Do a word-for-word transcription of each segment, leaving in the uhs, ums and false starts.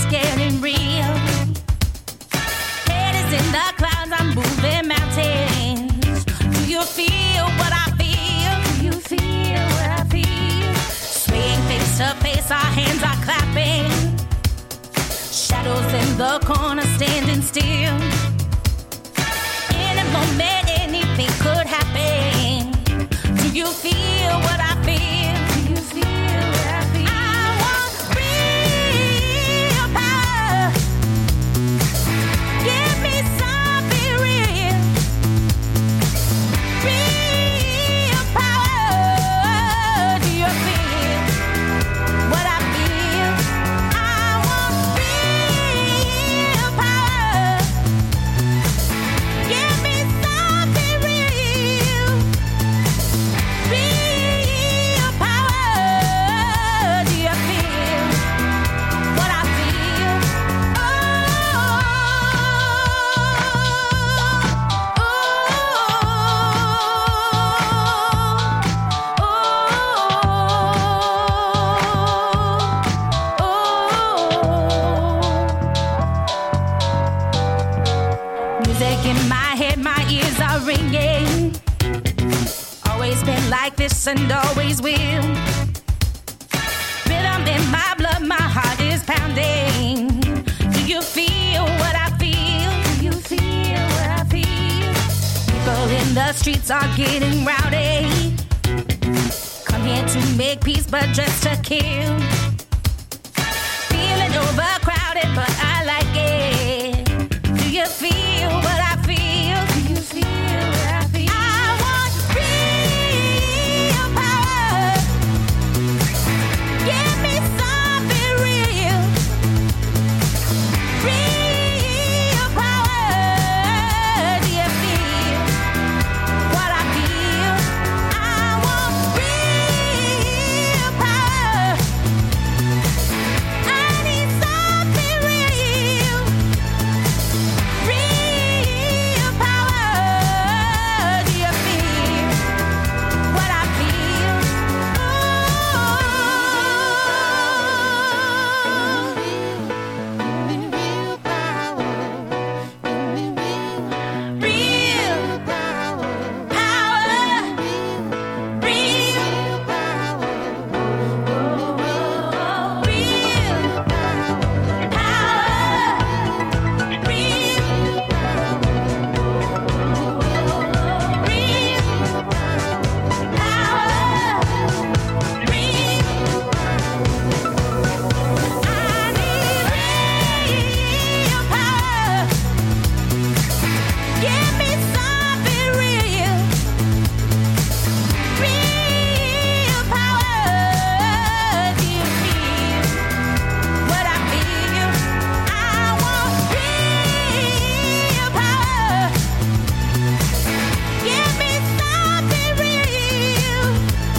getting real. Head is in the clouds, I'm moving mountains. Do you feel what I feel? Do you feel what I feel? Swaying face to face, our hands are clapping. Shadows in the corner standing still. In a moment, anything could happen. Do you feel what I feel? Do you feel what I feel? I want real power. Give me something real. Real power. Do you feel what I feel? I want real power. Give me something real. Real power. Do you feel what I feel? Oh, music in my head, my ears are ringing. Always been like this and always will. Rhythm in my blood, my heart is pounding. Do you feel what I feel? Do you feel what I feel? People in the streets are getting rowdy. Come here to make peace, but just to kill. Feeling overcrowded, but I like it. Do you feel what I feel? Do you feel what I feel? I want real power. Give me something real. Real power. Do you feel what I feel? I want real power. I need something real. Real power. Do you feel what I feel? Real power. Real power. Real power. Real Give me something real. Real power. Do you feel what I feel? I want real power. Give me something real.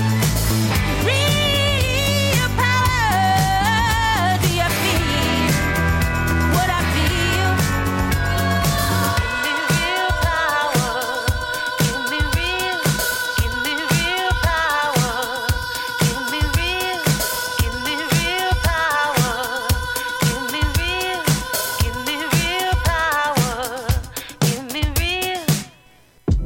Real power. Do you feel what I feel? Real power. Give me real. Give me real power. Give me real. Give me real power. Give me real. Give me real power. Give me real.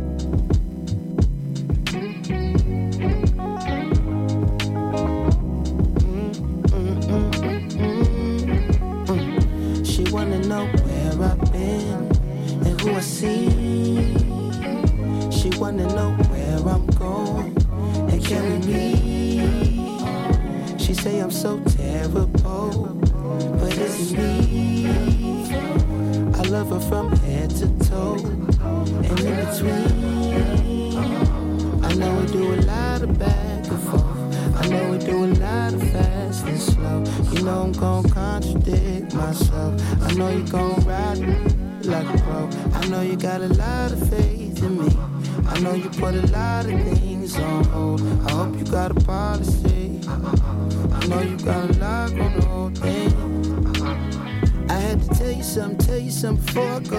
She wanna know where I've been and who I see. She wanna know where I'm going and carry me. She say I'm so terrible, but it's me. I love her from head to toe and in between. I know we do a lot of back and forth. I know we do a lot of fast and slow. You know I'm gon' contradict myself. I know you gon' ride me like a pro. I know you got a lot of faith in me. I know you put a lot of things on hold. I hope you got a policy. I know you got a lot on the whole thing. I had to tell you something, tell you something before I go.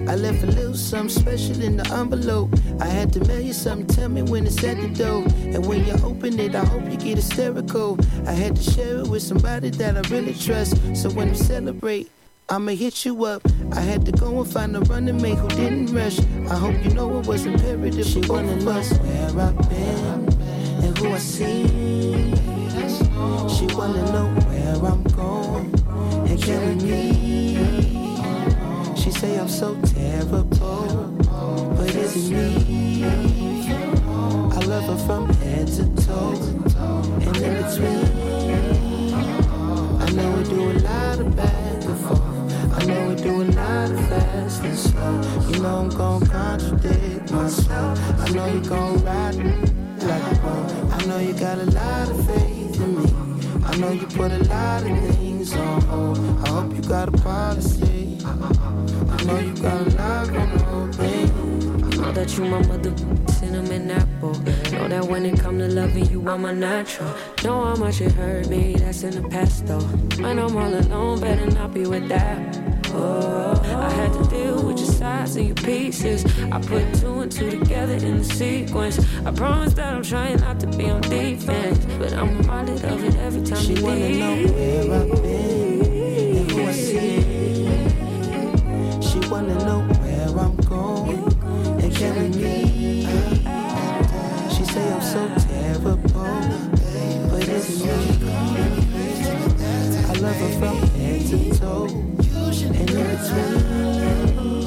I left a little something special in the envelope. I had to mail you something, tell me when it's at the door. And when you open it, I hope you get hysterical. I had to share it with somebody that I really trust. So when we celebrate, I'ma hit you up. I had to go and find a running mate who didn't rush. I hope you know it was imperative. She wanna know where I've been and who I see. She wanna know where I'm going and carry me. She say I'm so terrible, but is it me? I love her from head to toe and in between. I know we do a lot of back and forth. I know we do a lot of fast and slow. You know I'm gon' contradict myself. I know you gon' ride me like a pro. I know you got a lot of faith in me. I know you put a lot of things on hold. I hope you got a policy. I know you got a lot on the whole thing. Know that you my mother, cinnamon apple. Know that when it come to loving you, I'm a natural. Know how much it hurt me, that's in the past though. When I'm all alone, better not be with that. Oh, I had to deal with your sides and your pieces. I put two and two together in the sequence. I promise that I'm trying not to be on defense, but I'm reminded of it every time she you wanna leave. know where I've been and who I see. She wanna know where I'm going and carry me. She say I'm so terrible, but it's me. I love her from head to toe and in between.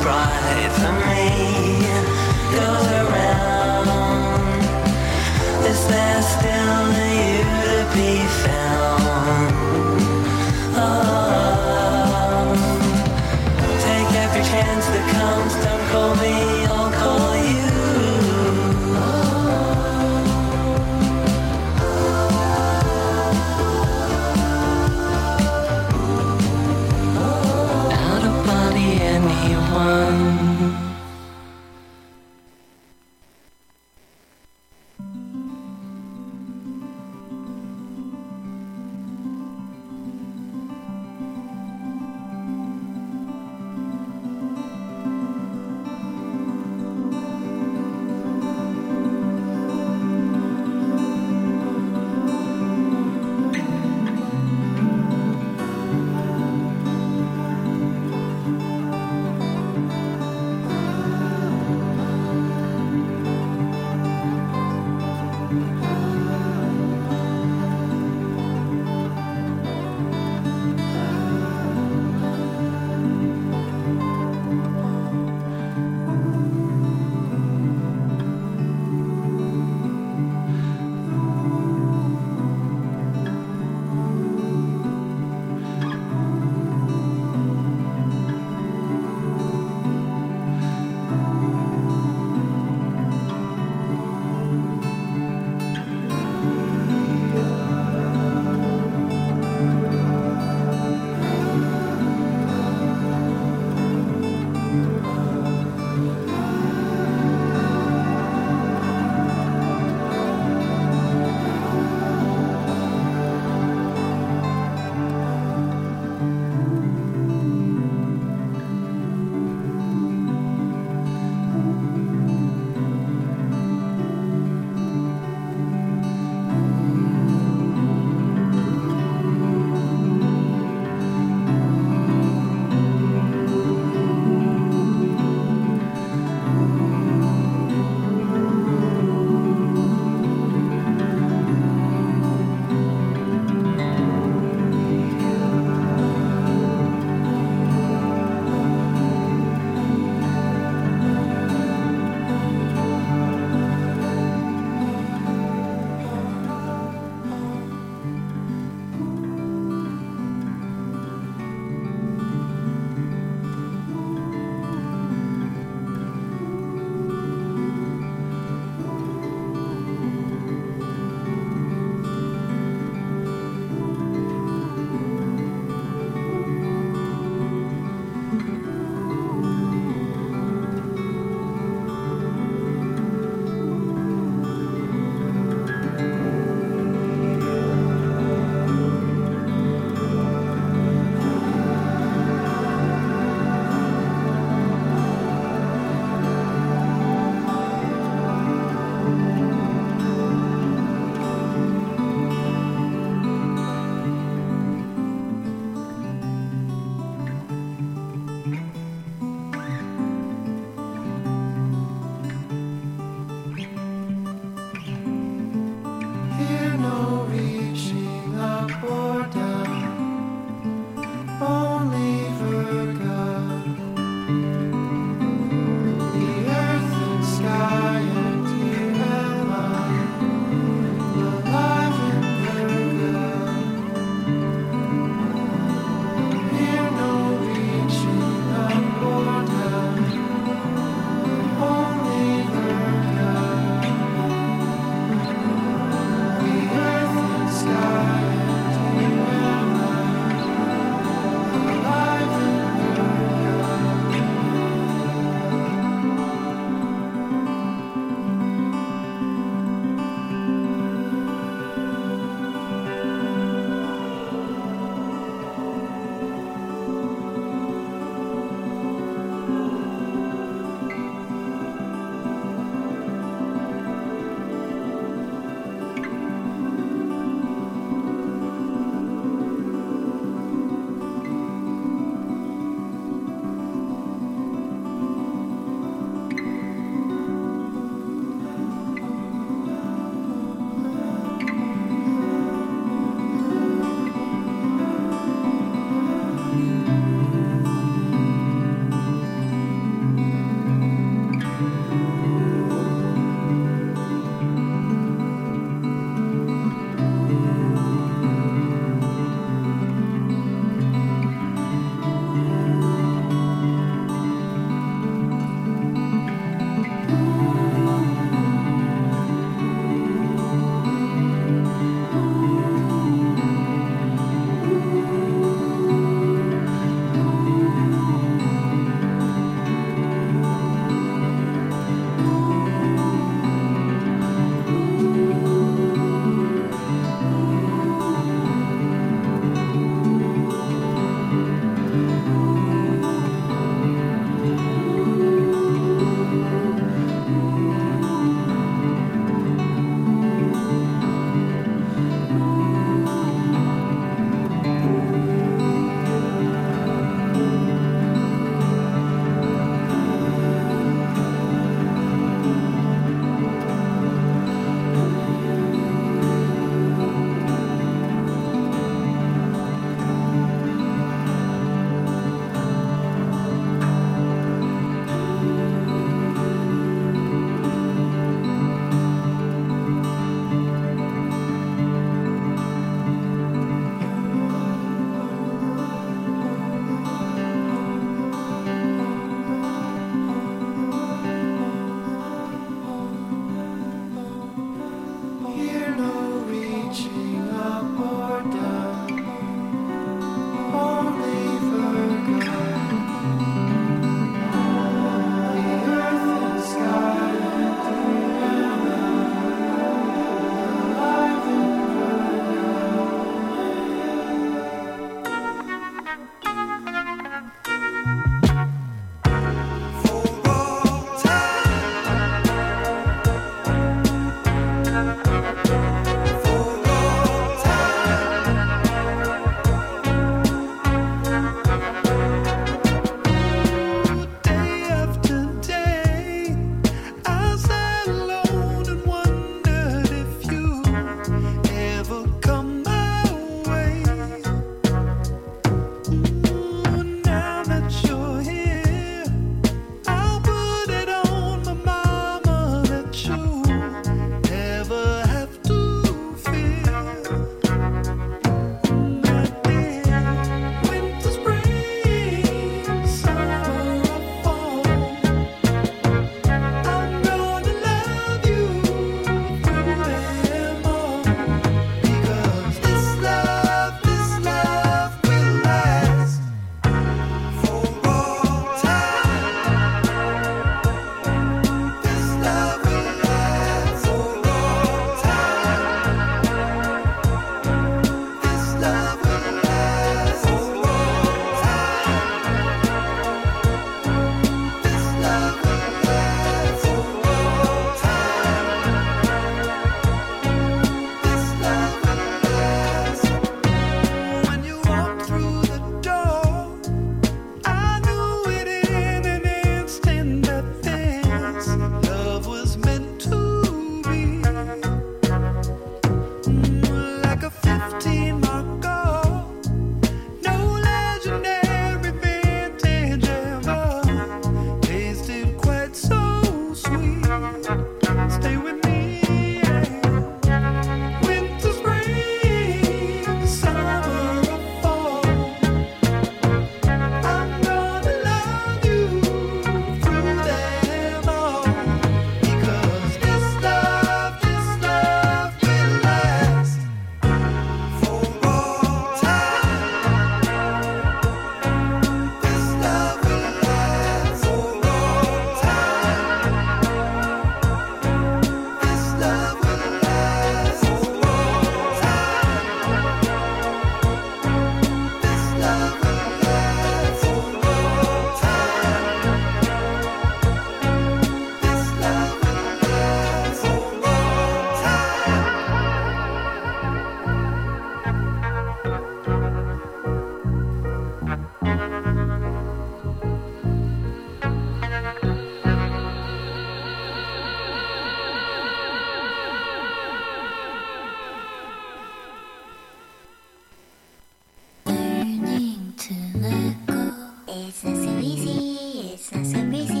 It's not so easy, it's not so easy.